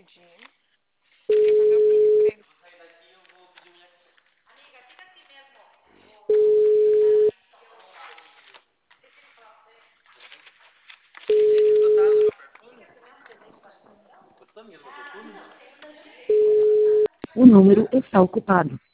pedir. Queria fazer o Pix pra ele. O número está ocupado.